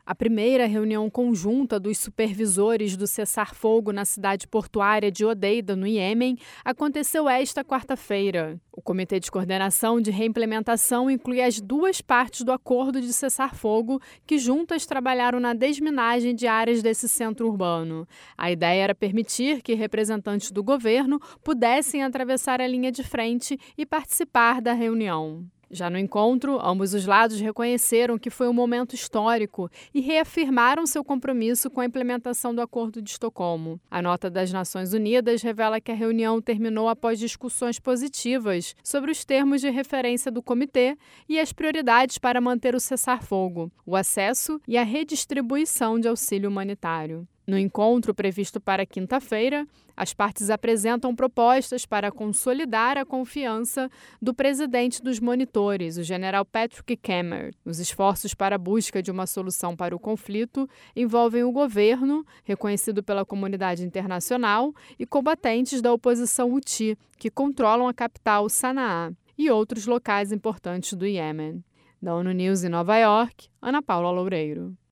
A primeira reunião conjunta dos supervisores do cessar-fogo na cidade portuária de Hodeida, no Iêmen, aconteceu esta quarta-feira. O Comitê de Coordenação de Reimplementação inclui as duas partes do acordo de cessar-fogo que juntas trabalharam na desminagem de áreas desse centro urbano. A ideia era permitir que representantes do governo pudessem atravessar a linha de frente e participar da reunião. Já no encontro, ambos os lados reconheceram que foi um momento histórico e reafirmaram seu compromisso com a implementação do Acordo de Estocolmo. A nota das Nações Unidas revela que a reunião terminou após discussões positivas sobre os termos de referência do comitê e as prioridades para manter o cessar-fogo, o acesso e a redistribuição de auxílio humanitário. No encontro previsto para quinta-feira, as partes apresentam propostas para consolidar a confiança do presidente dos monitores, o general Patrick Cammaert. Os esforços para a busca de uma solução para o conflito envolvem o governo, reconhecido pela comunidade internacional, e combatentes da oposição Houthi, que controlam a capital Sanaa, e outros locais importantes do Iêmen. Da ONU News em Nova York, Ana Paula Loureiro.